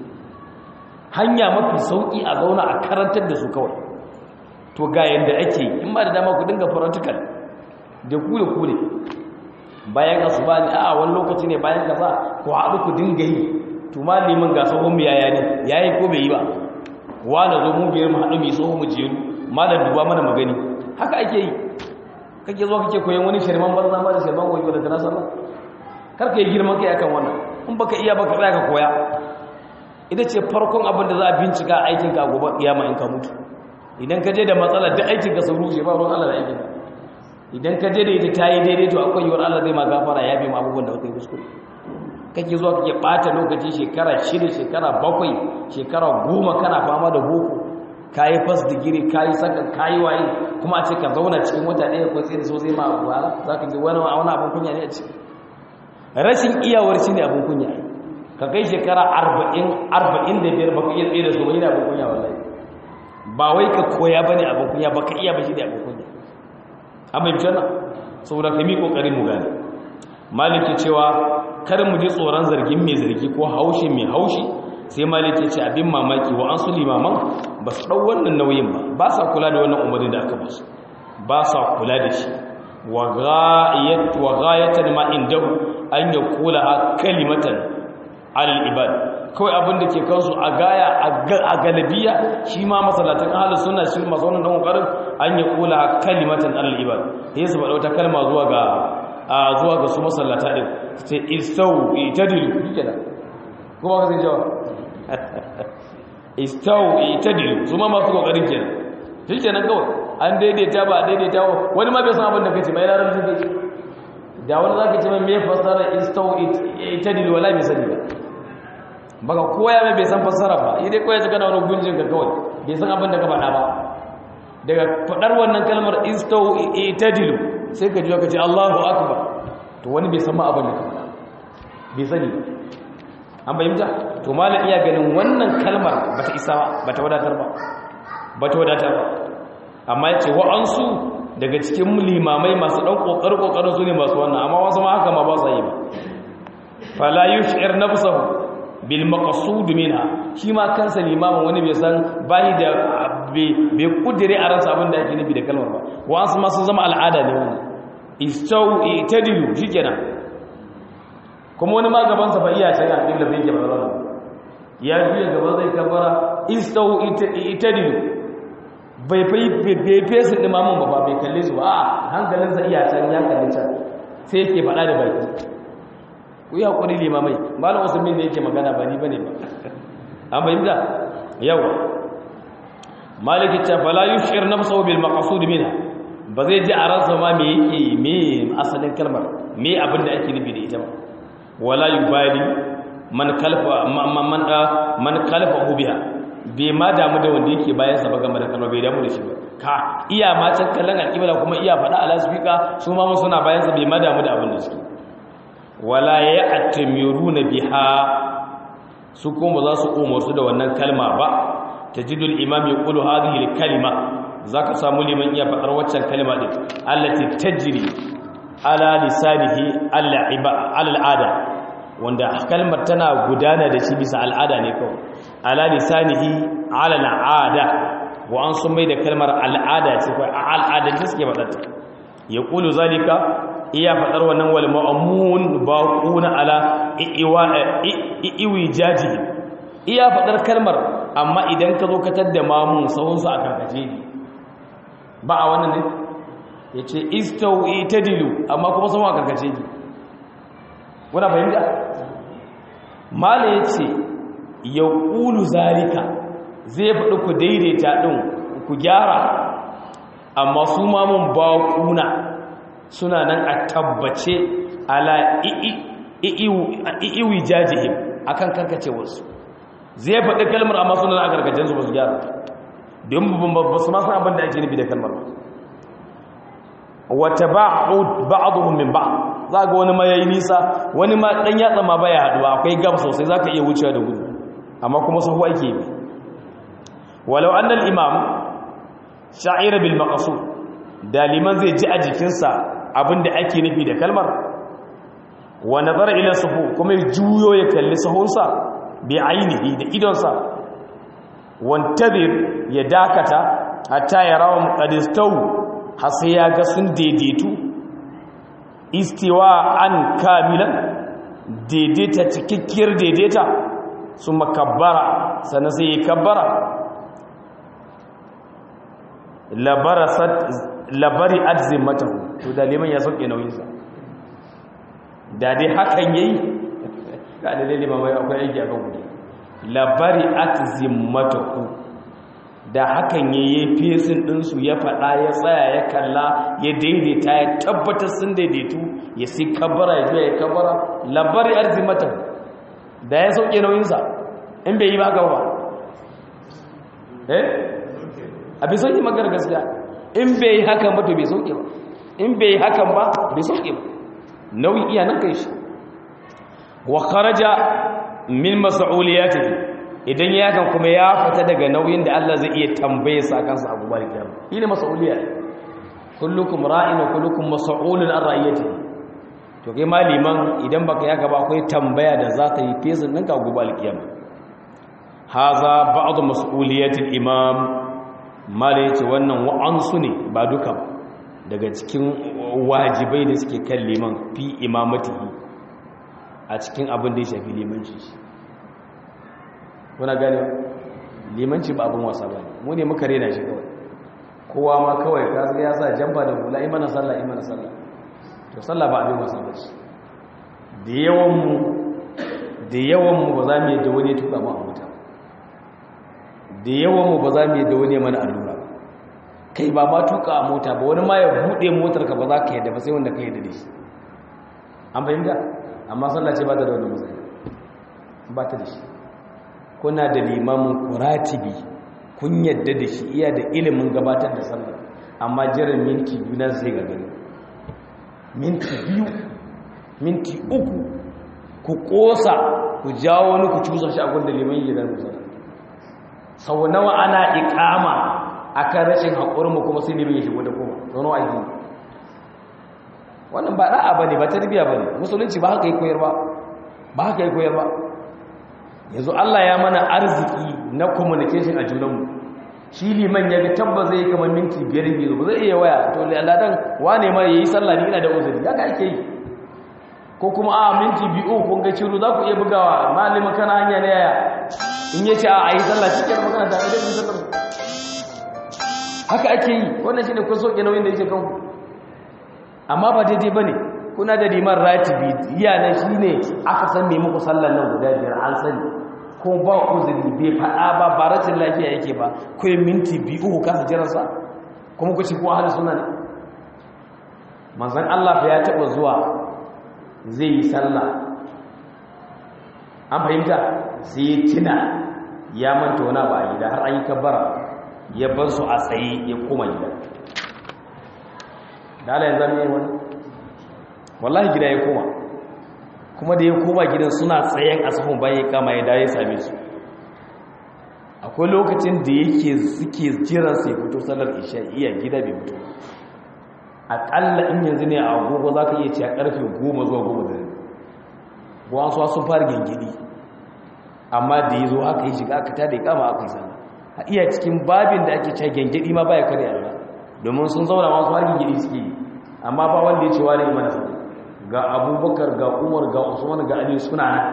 hanya mafi sauki a zauna a karantar da su kawai to ga yanda ake in ba da dama ku dinga practical da ku da ku ne bayan asuba ne a wani lokaci ne bayan kaza ku haɗu ku dinga yi to malamin ga sahun mu yaya ne yayi ko bai yi ba wala zo mu biyar mu haɗu mu so mu jeru malam duba mana magani haka ake yi kake zo kake koyon wani shirman banza ma da shirman goyi da tana sallah kar ka yi girman kai akan wannan in baka iya baka tsaya ka koya ita ce farkon abin da za a bincika aikin ka gobe kiyama in ka mutu idan ka je da matsala duk aikin ka sun rushe ba ruwan Allah da aikin idan ka je da ita tayi daidai to akwai yiwuwar Allah zai ma gafara ya bi ma abubuwan da kai kuskure kake zuwa kake bata lokaci shekara shida shekara bakwai shekara goma kana fama da boko kayi first degree kayi second kayi waye kuma a ce ka zauna cikin wata ɗaya ko sai da so zai ma wala zaka ji wani wani abun kunya ne a ciki rashin iyawar shi ne abun kunya ka kai shekara arba'in arba'in da biyar baka iya tsaye da su ba yana abun kunya wallahi ba wai ka koya bane abun kunya baka iya ba shi da abun kunya amma in jana saboda kai mi kokarin mu gane maliki cewa kar mu ji tsoron zargin mai zargi ko haushi mai haushi sai maliki ce abin mamaki wa an su limaman ba su ɗau wannan nauyin ba ba sa kula da wannan umarni da aka basu ba sa kula da shi wa ghayatan ma indahu an ya kula a kalimatan alal ibad kawai abin da ke kansu a gaya a galabiya shi ma masallatan ahlus sunna shi masu wannan dan kokarin an ya kula a kalimatan alal ibad sai su faɗa wata kalma zuwa ga a zuwa ga su masallata din sai istau itadilu kenan kuma ka sai jawa istau itadilu su ma masu kokarin kenan shi kenan kawai an daidaita ba daidaita wani ma bai san abin da kace mai larabci kace da wani zaka ce mai me fasara istau itadilu wala bai sani ba baka koya mai bai san fasara ba idai koya ji kana wani gunjin ka kawai bai san abin da ka faɗa ba daga faɗar wannan kalmar istau itadilu sai ka jiwa ka ce Allahu akbar to wani bai san ma abin da ka faɗa bai sani an bayyanta to malam iya ganin wannan kalmar bata isa ba bata wadatar ba bata wadatar ba amma yace wa'ansu daga cikin limamai masu dan kokar kokarin su ne masu wannan amma wasu ma haka ma ba su yi ba fala yush'ir nafsuhu bil maqsud minha shi ma kansa limamin wani bai san bai da bai kudire a ransa abin da ake nufi da kalmar ba wasu ma sun zama al'ada ne wannan istau itadilu shikenan kuma wani ma gaban sa fa iya can a cikin lafiyar jama'a ya biya gaba zai kabara istau itadilu bai fai bai fesa imamin ba bai kalle su ba a hankalinsa iya can ya kalle can sai yake faɗa da baki ku yi haƙuri limamai malam usmin ne yake magana ba ni bane ba an bayyana yawa maliki ta fala yushir nafsuhu bil maqsud minha ba zai ji a ransa ma me yake me asalin kalmar me abin da ake nufi da ita ba wala yubali man kalfa man man kalfa biha bai ma damu da wanda yake bayan sa ba game da kalmar bai damu da shi ba ka iya ma can kallon alƙibla kuma iya faɗa ala speaker su ma mun suna bayan sa bai ma damu da abin da suke wala ya'tamiruna biha su kuma za su umarsu da wannan kalma ba tajidul imam yaqulu hadhihi al-kalima zaka samu liman iya fadar waccan kalma din allati tajri ala lisanihi al-iba al-ada wanda kalmar tana gudana da shi bisa al'ada ne kawai ala lisanihi ala al-ada wa an sun mai da kalmar al'ada ce kai al'ada ce suke fadar ta yaqulu zalika iya fadar wannan wal ma'mun baquna ala iwi jaji iya fadar kalmar amma idan ka zo ka tadda mamun sahunsu a karkace ne ba a wannan ne ya ce istau itadilu amma kuma sahun a karkace ne wadda fahimta mala ya ce ya ƙulu zarika zai faɗi ku daidaita ɗin ku gyara amma su mamun baƙuna suna nan a tabbace ala iwi jajihim akan karkacewarsu zai faɗi kalmar amma suna a gargajensu ba su gyara don ba su masu abin da ake nufi da kalmar wata ba'aduhun min ba za ga wani ma yayi nisa wani ma ɗan yatsa ma baya haɗuwa akwai gab sosai za ka iya wucewa da gudu amma kuma sahu ake yi walau annal imam sha'ira bil maqsud da liman zai ji a jikinsa abin da ake nufi da kalmar wa nazara ila sahu kuma ya juyo ya kalli sahunsa bi ainihi da idonsa wantabir ya dakata hatta ya rawa muqaddistau har sai ya ga sun daidaitu istiwa an kamilan daidaita cikakkiyar daidaita su makabbara sannan sai ya kabbara labarasat labari azzimatahu to da liman ya sauke nauyinsa da dai hakan yayi ga da liman mai akwai aiki a kan gudu labari azzimatahu da hakan yayi fesin din su ya fada ya tsaya ya kalla ya daidaita ya tabbatar sun daidaitu ya sai kabbara ya ya kabbara labari azzimatahu da ya sauke nauyinsa in bai yi ba gaba eh abin sauke magar gaskiya in bai hakan ba to bai sauke ba in bai hakan ba bai sauke ba nauyi iya nan kai shi wa kharaja min mas'uliyatihi idan ya kan kuma ya fita daga nauyin da Allah zai iya tambaye sa kansa a gobe kiyama ina mas'uliya kullukum ra'in wa kullukum mas'ulun an ra'iyatihi to kai maliman idan baka yaka ba akwai tambaya da za ta yi fesin ɗinka a gobe kiyama haza ba'd mas'uliyatil imam mala ya ce wannan wa'ansu ne ba duka daga cikin wajibai da suke kan liman fi imamatihi a cikin abin da ya shafi limanci kuna gane limanci ba abin wasa ba mu ne muka rena shi kawai kowa ma kawai ka ya sa jamba da hula imana sallah imana sallah to sallah ba abin wasa ba ce da yawan mu da yawan mu ba za mu yadda wani ya tuka mu a mota da yawan mu ba za mu yadda wani mana allura ba kai ba ma tuka a mota ba wani ma ya bude motar ka ba za ka yadda ba sai wanda ka yadda da shi an fahimta amma sallah ce ba ta da wani matsayi ba ta da shi kuna da limamin kuratibi kun yadda da shi iya da ilimin gabatar da sallah amma jiran minti biyu na sai ga gani minti biyu minti uku ku kosa ku jawo wani ku cusa shi a gunda liman yi da musalla sau nawa ana ikama akan rashin haƙurinmu kuma sai liman ya shigo da kuma zono a yi wannan ba da'a ba ne ba tarbiya ba ne musulunci ba haka yi koyar ba ba haka yi koyar ba yanzu Allah ya mana arziki na communication a junanmu shi liman ya ga tabbas zai kamar minti biyar biyu ba zai iya waya to ladan wane ma yayi sallah ni ina da uzuri haka ake yi ko kuma a minti biyu kun ga ciru za ku iya bugawa malama kana hanya ne yaya in yace a ayi sallah cikin magana da idan sallah haka ake yi wannan shine kun soke nauyin da yake kanku amma ba daidai bane kuna da liman ratibi yana shine aka san me muku sallan nan guda biyar an sani ko ba uzuri bai fada ba ba rashin lafiya yake ba ko minti biyu ku kasa jiran sa kuma ku ci ko ahli sunna ne manzon Allah fa ya taba zuwa zai yi sallah an fahimta sai ya tuna ya manta wani ba a gida har an yi kabbara ya bar su a tsaye ya koma gida da ala yanzu mai wani wallahi gida ya koma kuma da ya koma gidan suna tsayen asafin bayan ya kama ya da ya same su akwai lokacin da yake suke jiran sai fito sallar isha iya gida bai fito aƙalla in yanzu ne a agogo za ka iya ce a ƙarfe goma zuwa goma da buwan suwa sun fara gengidi amma da ya zo aka yi shiga aka tada ya kama aka yi sallah a iya cikin babin da ake ce gengidi ma baya kare alwa domin sun zauna masu har gengidi suke yi amma ba wanda ya ce wani mana sallah ga abubakar ga umar ga usman ga ali suna nan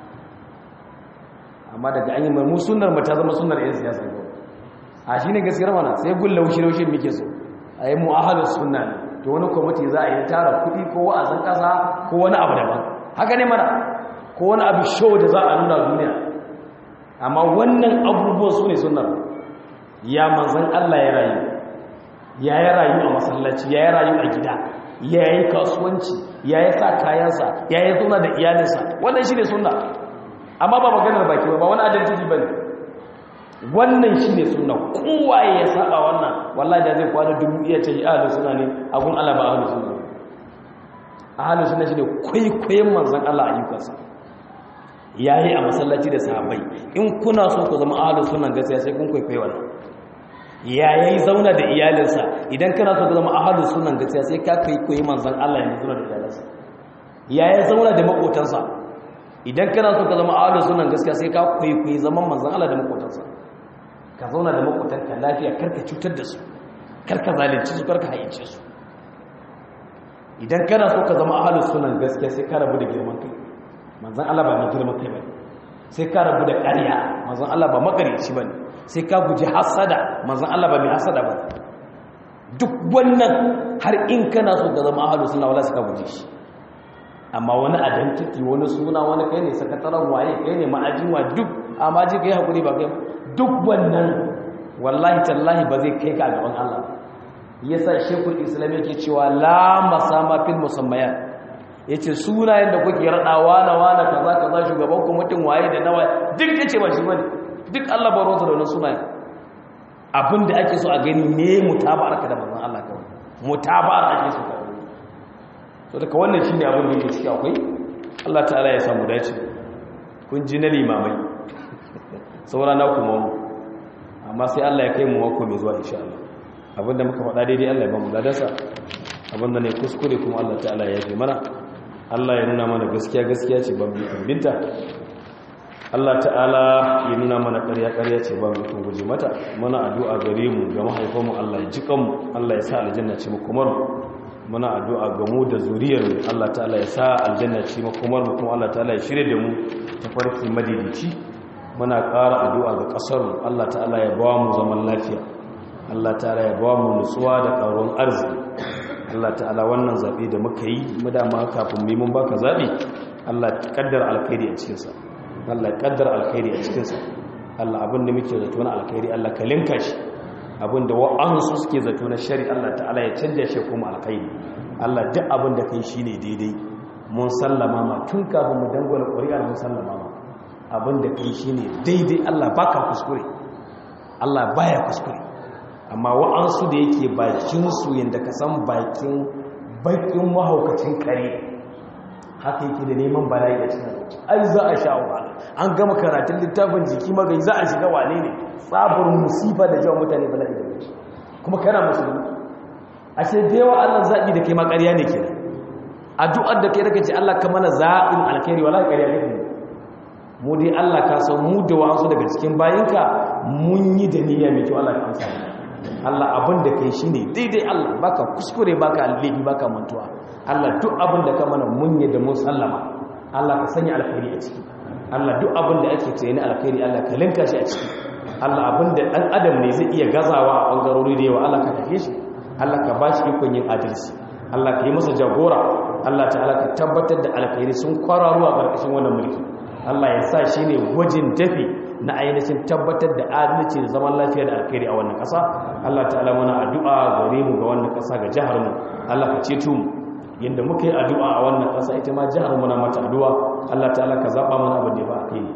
amma daga an yi mai musunar mata zama sunar yan siyasa a shi ne gaskiyar mana sai gun laushi-laushi muke so a yi mu'ahalar suna to wani kwamiti za a yi tara kudi ko wa'azin kasa ko wani abu daban haka ne mana ko wani abu show da za a nuna duniya amma wannan abubuwan su ne sunar ya manzan Allah ya rayu ya yi rayu a masallaci ya yi rayu a gida ya yi kasuwanci ya yi sa kayansa ya yi zuna da iyalinsa wannan shi ne suna amma ba maganar baki ba wani identity ba ne wannan shi ne suna kowaye ya saba wannan wallahi da zai kwana dubu iya ce ahalu suna ne abun Allah ba ahalu suna ahalu suna shi ne kwaikwayon manzan Allah ayyukansa ya yi a masallaci da sahabbai in kuna so ku zama ahalu suna gaskiya sai kun kwaikwayo wannan ya yi zauna da iyalinsa idan kana so ka zama ahalu suna gaskiya sai ka kwaikwayi manzan Allah ya zauna da iyalinsa ya yi zauna da makotansa idan kana so ka zama ahalu suna gaskiya sai ka kwaikwayi zaman manzan Allah da makotansa ka zauna da makotanka lafiya karka cutar da su karka zalunci su karka haice su idan kana so ka zama ahlus sunan gaskiya sai ka rabu da girman kai manzon Allah ba mai girman kai bane sai ka rabu da ƙarya manzon Allah ba makarici bane sai ka guji hasada manzon Allah ba mai hasada bane duk wannan har in kana so ka zama ahlus sunna wala sai ka guje shi amma wani identity wani suna wani kai ne sakataren waye kai ne ma'ajinwa duk amma ji kai hakuri ba kai duk wannan wallahi tallahi ba zai kai ka a gaban Allah yasa shekul islam yake cewa la masama fil musammayat yace sunayen da kuke radawa na wala kaza kaza shugaban ku mutun waye da nawa duk yace ba shi bane duk Allah ba roza da wannan sunayen abinda ake so a gani ne mutabaraka da manzon Allah kawai mutabar ake so kawai so daga wannan shine abin da yake ciki akwai Allah ta'ala ya samu dace kun ji na limamai saura na kuma mu amma sai Allah ya kai mu mako mai zuwa insha Allah abinda muka faɗa daidai Allah ya ba mu ladansa abinda ne kuskure kuma Allah ta'ala ya yi mana Allah ya nuna mana gaskiya gaskiya ce ba mu binta Allah ta'ala ya nuna mana ƙarya ƙarya ce ba mu kun guje mata muna addu'a gare mu ga mahaifanmu Allah ya ji kanmu Allah ya sa aljanna ce mu kuma muna addu'a ga mu da zuriyar mu Allah ta'ala ya sa aljanna ce mu kuma kuma Allah ta'ala ya shirye da mu ta farki madidici muna ƙara addu'a ga ƙasar mu Allah ta'ala ya ba mu zaman lafiya Allah ta'ala ya ba mu nutsuwa da ƙaruwar arziki Allah ta'ala wannan zaɓe da muka yi mu dama kafin mu mun baka zaɓe Allah ya kaddara alkhairi a cikin sa Allah ya kaddara alkhairi a cikin sa Allah abin da muke zato na alkhairi Allah ka linka shi abin da wa'ansu suke zato na shari Allah ta'ala ya canja shi kuma alkhairi Allah duk abin da kai shine daidai mun sallama ma tun kafin mu dangwala ƙuri'ar mun sallama ma abin da kai shine daidai Allah baka kuskure Allah baya kuskure amma wa'ansu da yake bakin su yanda ka san bakin bakin mahaukacin kare haka yake da neman bala'i a cikin ai za a sha wahala an gama karatun littafin jiki magai za a shiga wane ne tsabar musiba da jawo mutane bala'i da shi kuma kana musulmi ashe da yawa Allah zaɓi da kai ma ƙarya ne kenan addu'ar da kai da kace Allah ka mana zaɓin alkhairi wala ƙarya ne mu dai Allah ka san mu da wasu daga cikin bayinka mun yi da niyya mai kyau Allah ka amsa Allah abin da kai shine daidai Allah baka kuskure baka alheri baka mantuwa Allah duk abin da ka mana mun yi da mun sallama Allah ka sanya alkhairi a ciki Allah duk abin da ake tsaye na alkhairi Allah ka linka shi a ciki Allah abin da dan adam ne zai iya gazawa a bangarori da yawa Allah ka tafe shi Allah ka bashi ikon yin adalci Allah ka yi masa jagora Allah ta'ala ka tabbatar da alkhairi sun kwararu a ƙarƙashin wannan mulki Allah ya sa shi ne gwajin dafi na ainihin tabbatar da adalci da zaman lafiya da alkhairi a wannan ƙasa Allah ta'ala muna addu'a gare mu ga wannan ƙasa ga jihar mu Allah ka ceto mu yanda muka yi addu'a a wannan ƙasa ita ma jihar mu na mata addu'a Allah ta'ala ka zaba mana abin da ya fa alkhairi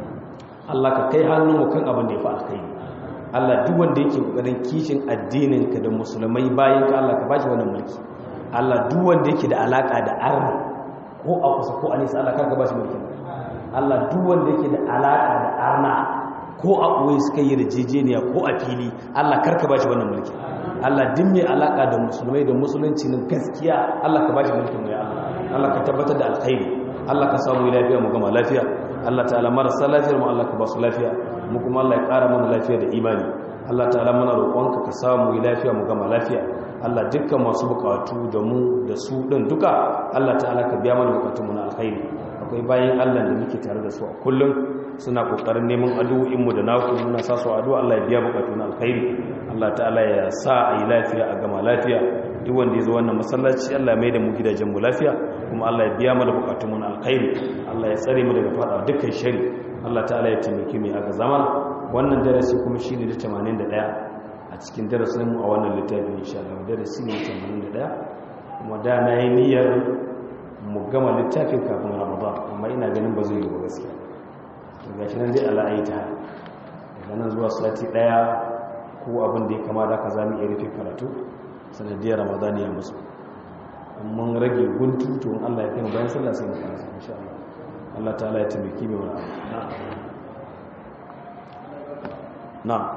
Allah ka kai hannun mu kan abin da ya fa alkhairi Allah duk wanda yake kokarin kishin addinin ka da musulmai bayan ka Allah ka bashi wannan mulki Allah duk wanda yake da alaka da arna ko a kusa ko a nisa Allah ka bashi mulki Allah duk wanda yake da alaka da arna ko a koyi suka yi rajejeniya ko a fili Allah karka bashi wannan mulki Allah duk mai alaka da musulmai da musulunci ne gaskiya Allah ka bashi mulkin mu ya Allah Allah ka tabbatar da alkhairi Allah ka samu lafiya mu gama lafiya Allah ta'ala marasa lafiyar mu Allah ka ba su lafiya mu kuma Allah ya ƙara mana lafiya da imani Allah ta'ala muna roƙonka ka samu lafiya mu gama lafiya Allah dukkan masu bukatu da mu da su din duka Allah ta'ala ka biya mana bukatun mu na alkhairi akwai bayan Allah da muke tare da su a kullum suna kokarin neman addu'o'in mu da naku muna sa su addu'a Allah ya biya bukatun alkhairi Allah ta'ala ya sa a yi lafiya a gama lafiya duk wanda ya zo wannan masallaci Allah ya mai da mu gidajen mu lafiya kuma Allah ya biya mana bukatun mu na alkhairi Allah ya tsare mu daga fada dukkan shari Allah ta'ala ya taimake mu a ga zaman wannan darasi kuma shine da tamanin da ɗaya a cikin darasin mu a wannan littafin insha Allah darasi ne tamanin da ɗaya kuma da na yi niyyar mu gama littafin kafin Ramadan amma ina ganin ba zai yi ba gaskiya to gashi nan dai Allah ya ta daga nan zuwa sati ɗaya ko abin da ya kama da ka zamu iya rufe karatu sanadiyar Ramadan ya musu mun rage guntu to Allah ya kai mu bayan sallah sai mu fara insha Allah Allah ta'ala ya tabbaki mu na